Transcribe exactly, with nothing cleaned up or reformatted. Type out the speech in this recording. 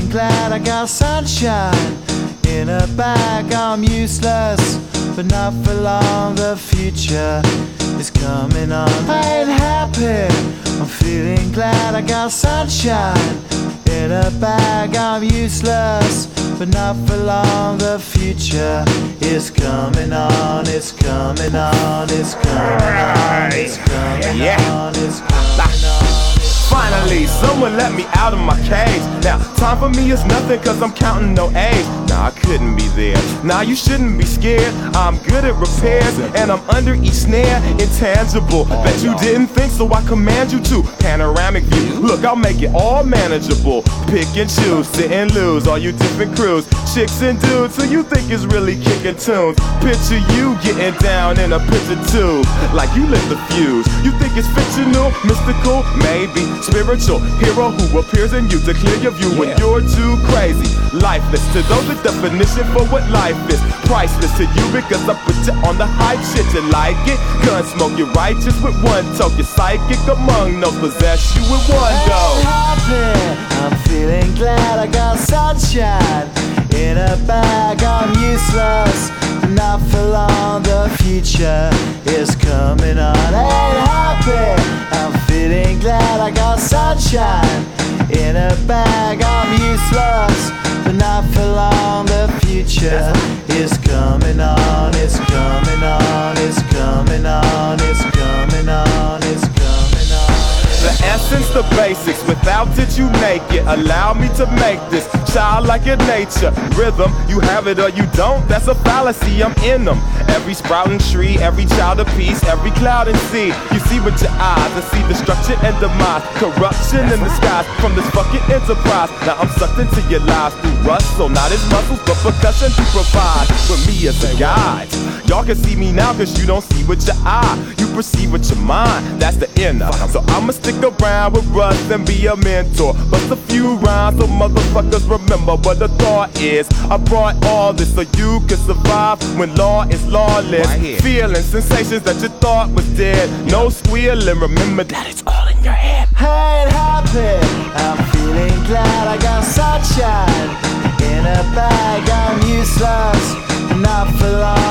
glad I got sunshine in a bag. I'm useless, but not for long. The future is coming on. I ain't happy, I'm feeling glad I got sunshine in a bag. I'm useless, but not for long. The future is coming on. It's coming on. It's coming on. It's coming on. It's coming on. Finally, someone let me out of my cage. Now, time for me is nothing cause I'm counting no age. Nah, I couldn't be there. Nah, you shouldn't be scared. I'm good at repairs and I'm under each snare. Intangible, bet you didn't think, so I command you to. Panoramic view, look, I'll make it all manageable. Pick and choose, sit and lose, all you different crews. Chicks and dudes who you think is really kicking tunes. Picture you getting down in a picture tube, like you lit the fuse. You think it's fictional, mystical, maybe spiritual hero who appears in you to clear your view when you're too crazy. Lifeless to those, the definition for what life is. Priceless to you because I put you on the hype shit. You like it? Gun smoke, you're righteous with one toke. You're psychic among no possess you with one go. I'm happy, I'm feeling glad I got sunshine in a bag. I'm useless, not for long. The future is coming on. I ain't happy, I'm feeling glad I got sunshine in a bag. I'm useless, but not for long. The future is coming on. It's coming on. It's coming on. It's coming on. It's coming on. The essence, the basics, without it you make it. Allow me to make this childlike in nature. Rhythm, you have it or you don't, that's a fallacy, I'm in them. Every sprouting tree, every child of peace, every cloud and sea. You see with your eyes and see destruction and demise. Corruption in the skies from this fucking enterprise. Now I'm sucked into your lives through rust, so not as muscles but percussion to provide for me as a guide. Y'all can see me now cause you don't see with your eye. You perceive with your mind, that's the inner. So I'ma stick around with Russ and be a mentor. Bust a few rhymes so motherfuckers remember what the thought is. I brought all this so you can survive when law is lawless. Right, feeling sensations that you thought was dead. No squealing, remember that it's all in your head. I ain't happy, I'm feeling glad I got sunshine in a bag. I'm useless, not for long.